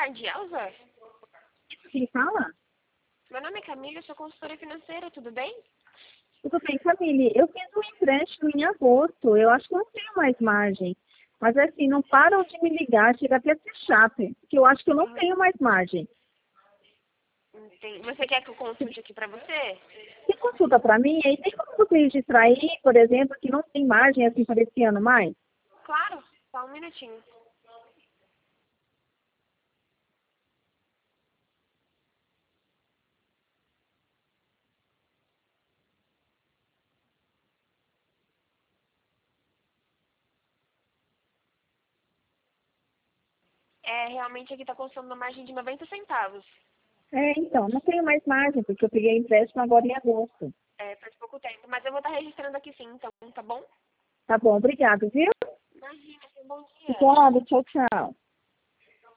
falar de Elza? Quem fala? Meu nome é Camila, eu sou consultora financeira, tudo bem? Tudo bem, Camille. Eu fiz um empréstimo em agosto. Eu acho que eu não tenho mais margem. Mas assim, não param de me ligar, chega até a ser chato, porque eu acho que eu não tenho mais margem. Você quer que eu consulte aqui pra você? Você consulta para mim, aí tem como você registrar aí, por exemplo, que não tem margem assim para esse ano mais? Claro, só um minutinho. Realmente aqui tá constando uma margem de 90 centavos. Então, não tenho mais margem, porque eu peguei empréstimo agora em agosto. Faz pouco tempo, mas eu vou estar registrando aqui sim, então, tá bom? Tá bom, obrigado, viu? Imagina, tenha um bom dia. Obrigada, tchau, tchau.